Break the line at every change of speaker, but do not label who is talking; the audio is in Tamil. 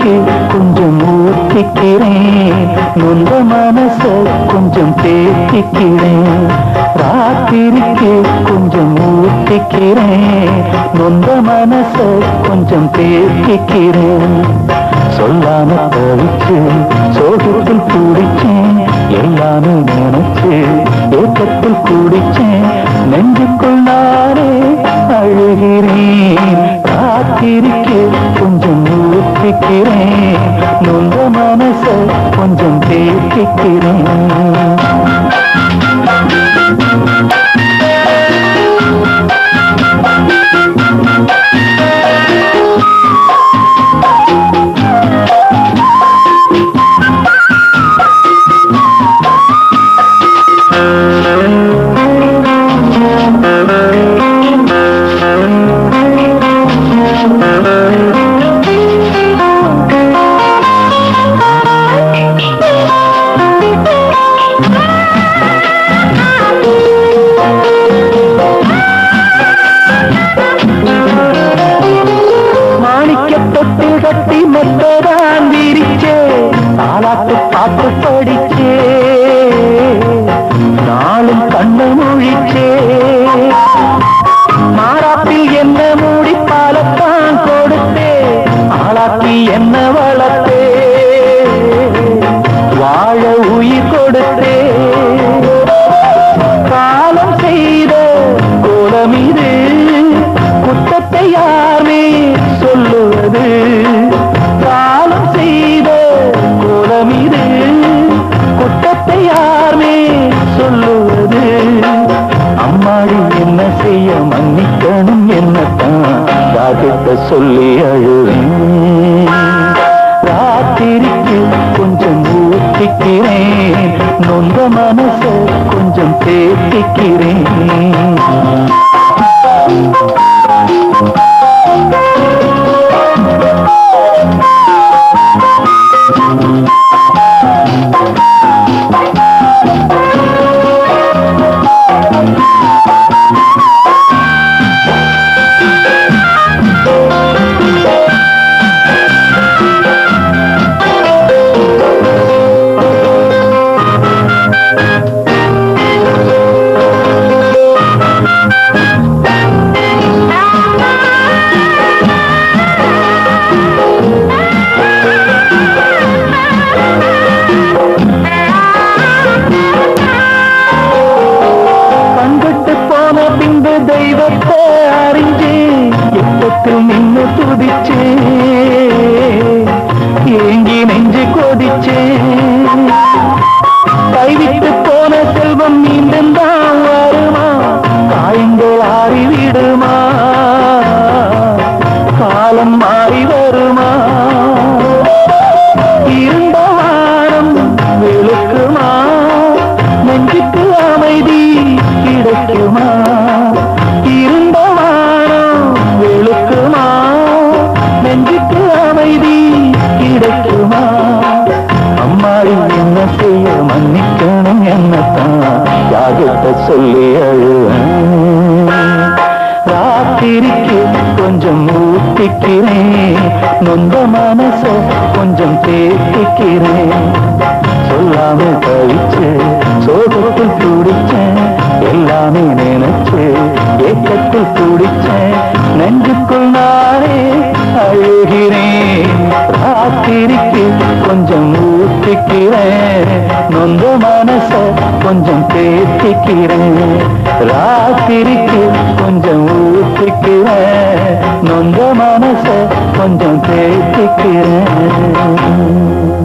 ராத்திரிக்கு கொஞ்சம் ஊத்திக்கிறேன், நொந்த மனச கொஞ்சம் தேத்திக்கிறேன். ராத்திரிக்கு கொஞ்சம் ஊத்திக்கிறேன், நொந்த மனச கொஞ்சம் தேத்திக்கிறேன். சொல்லாம தவிச்சு சோகத்தில் கூடிச்சேன், எல்லாமே நினைச்சு ஏக்கத்தில் கூடிச்சேன். நெஞ்சுக்குள் நானே அழுகிறேன். ராத்திரிக்கு கொஞ்சம் ஊத்திக்கிறேன், நொந்த மனச கொஞ்சம் தேத்திக்கிறேன். கட்டி மொத்ததான் விரிச்சே, தாலாட்டு பாட்டு படிச்சே, நாளும் கண்ணு முழிச்சே. மாறாப்பில் என்ன மூடி பாலத்தான் கொடுத்தே, ஆளாத்தி என்ன வளர்த்தே, வாழ உயிர் கொடுத்தே. காலம் செய்த கோலம் இது, குற்றத்தை யாருமே சொல்லுவது. காலம் செய்த கோலம் இது, குற்றத்தை யாருமே சொல்லுவது. அம்மாடி என்ன செய்ய மன்னிக்கணும் என்னத்தான் ராகத்தை சொல்லி அழுவேன். ராத்திரிக்கு கொஞ்சம் ஊத்திக்கிறேன், நொந்த மனச கொஞ்சம் தேத்திக்கிறேன். தெய்வத்தை அறிஞ்சு எட்டத்தில் நின்று துதிச்சே, ஏங்கி நெஞ்சு கொதிச்சே. கைவிட்டு போன செல்வம் மீண்டும் தான் வருமா, காயங்கள் ஆறிவிடுமா, காலம் மாறி வருமா. இருந்த வானம் வெளுக்குமா, நெஞ்சுக்கு அமைதி கிடைக்குமா. இருந்த வானம் வெளுக்குமா, நெஞ்சுக்கு அமைதி கிடைக்குமா. அம்மாடி என்ன செய்ய மன்னிக்கணும் என்னத்தான் யாகிட்ட சொல்லி அழுவேன். ராத்திரிக்கு கொஞ்சம் ஊத்திக்கிறேன், நொந்த மனச கொஞ்சம் தேத்திக்கிறேன். சொல்லாம தவிச்சு சோகத்தில் துடிச்சேன், எல்லாமே நினைச்சு ஏக்கத்தில் துடிச்சேன். நெஞ்சுக்குள் நானே அழுகிறேன். ராத்திரிக்கு கொஞ்சம் ஊத்திக்கிறேன், நொந்த மனச கொஞ்சம் தேத்திக்கிறேன். ராத்திரிக்கு கொஞ்சம் ஊத்திக்கிறேன், நொந்த மனச கொஞ்சம் தேத்திக்கிறேன்.